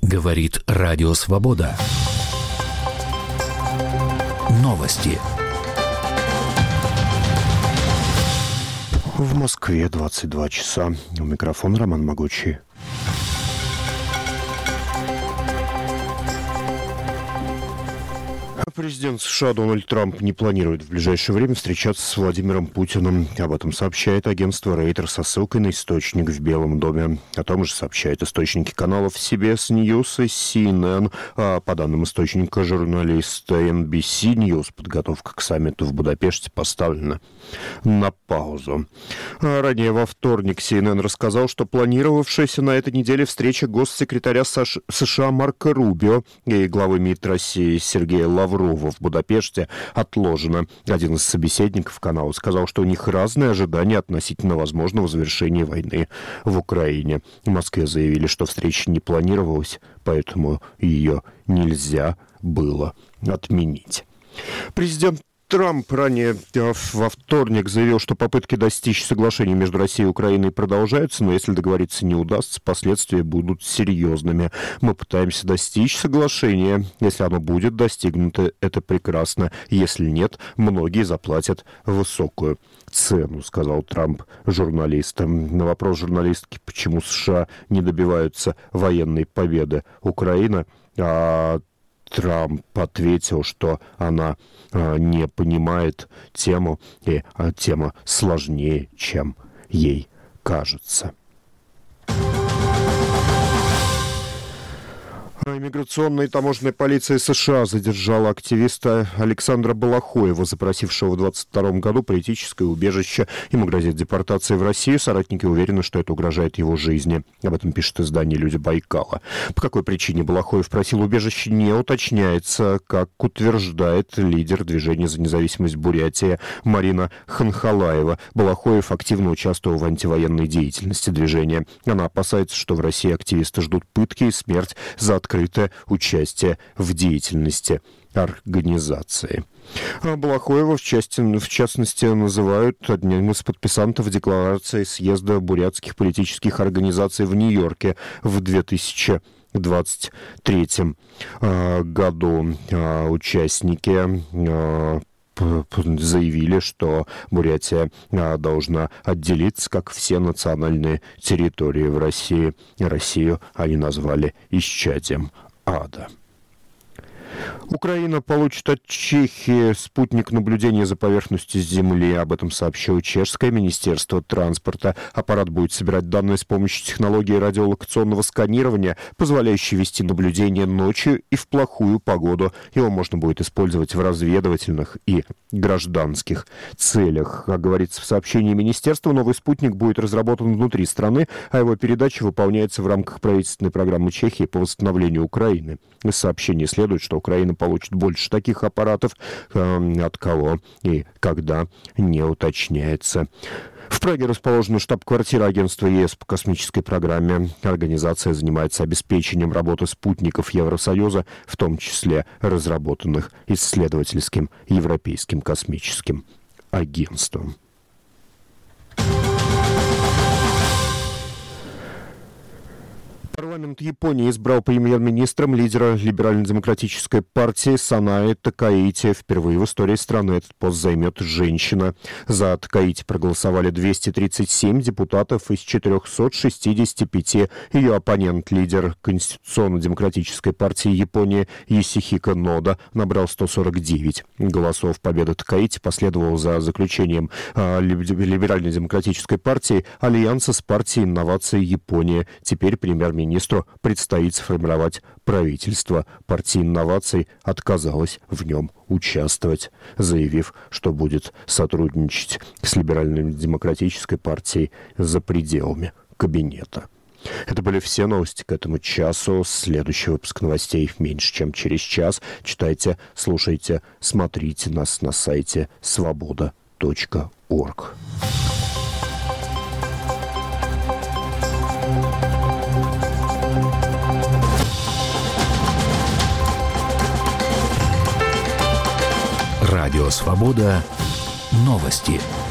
Говорит Радио Свобода. Новости. В Москве 22 часа. У микрофона Роман Могучий. Президент США Дональд Трамп не планирует в ближайшее время встречаться с Владимиром Путиным. Об этом сообщает агентство Reuters со ссылкой на источник в Белом доме. О том же сообщают источники каналов CBS News и CNN. А по данным источника журналиста NBC News, подготовка к саммиту в Будапеште поставлена на паузу. Ранее во вторник CNN рассказал, что планировавшаяся на этой неделе встреча госсекретаря США Марко Рубио и главы МИД России Сергея Лаврова в Будапеште отложено. Один из собеседников канала сказал, что у них разные ожидания относительно возможного завершения войны в Украине. В Москве заявили, что встреча не планировалась, поэтому ее нельзя было отменить. Президент Трамп ранее во вторник заявил, что попытки достичь соглашения между Россией и Украиной продолжаются, но если договориться не удастся, последствия будут серьезными. Мы пытаемся достичь соглашения. Если оно будет достигнуто, это прекрасно. Если нет, многие заплатят высокую цену, сказал Трамп журналистам. На вопрос журналистки, почему США не добиваются военной победы Украины, Трамп ответил, что она не понимает тему, и тема сложнее, чем ей кажется. Иммиграционная и таможенная полиция США задержала активиста Александра Балахоева, запросившего в 2022 году политическое убежище. Ему грозит депортация в Россию. Соратники уверены, что это угрожает его жизни. Об этом пишет издание «Люди Байкала». По какой причине Балахоев просил убежище, не уточняется, как утверждает лидер движения за независимость Бурятии Марина Ханхалаева. Балахоев активно участвовал в антивоенной деятельности движения. Она опасается, что в России активисты ждут пытки и смерть за открытое участие в деятельности организации. Балахоева, в частности, называют одним из подписантов декларации съезда бурятских политических организаций в Нью-Йорке в 2023 году. Участники заявили, что Бурятия должна отделиться, как все национальные территории в России. Россию они назвали исчадием ада. Украина получит от Чехии спутник наблюдения за поверхностью Земли. Об этом сообщило чешское министерство транспорта. Аппарат будет собирать данные с помощью технологии радиолокационного сканирования, позволяющей вести наблюдение ночью и в плохую погоду. Его можно будет использовать в разведывательных и гражданских целях. Как говорится в сообщении министерства, новый спутник будет разработан внутри страны, а его передача выполняется в рамках правительственной программы Чехии по восстановлению Украины. Из сообщения следует, что Украина получит больше таких аппаратов, от кого и когда не уточняется. В Праге расположена штаб-квартира агентства ЕС по космической программе. Организация занимается обеспечением работы спутников Евросоюза, в том числе разработанных исследовательским Европейским космическим агентством. Парламент Японии избрал премьер-министром лидера либерально-демократической партии Санае Такаити. Впервые в истории страны этот пост займет женщина. За Такаити проголосовали 237 депутатов из 465. Ее оппонент, лидер Конституционно-демократической партии Японии Йосихико Нода, набрал 149 голосов. Победа Такаити последовала за заключением либерально-демократической партии альянса с партией инноваций Японии. Теперь премьер-министру предстоит сформировать правительство. Партия инноваций отказалась в нем участвовать, заявив, что будет сотрудничать с либерально-демократической партией за пределами кабинета. Это были все новости к этому часу. Следующий выпуск новостей меньше, чем через час. Читайте, слушайте, смотрите нас на сайте svoboda.org. Радио Свобода. Новости.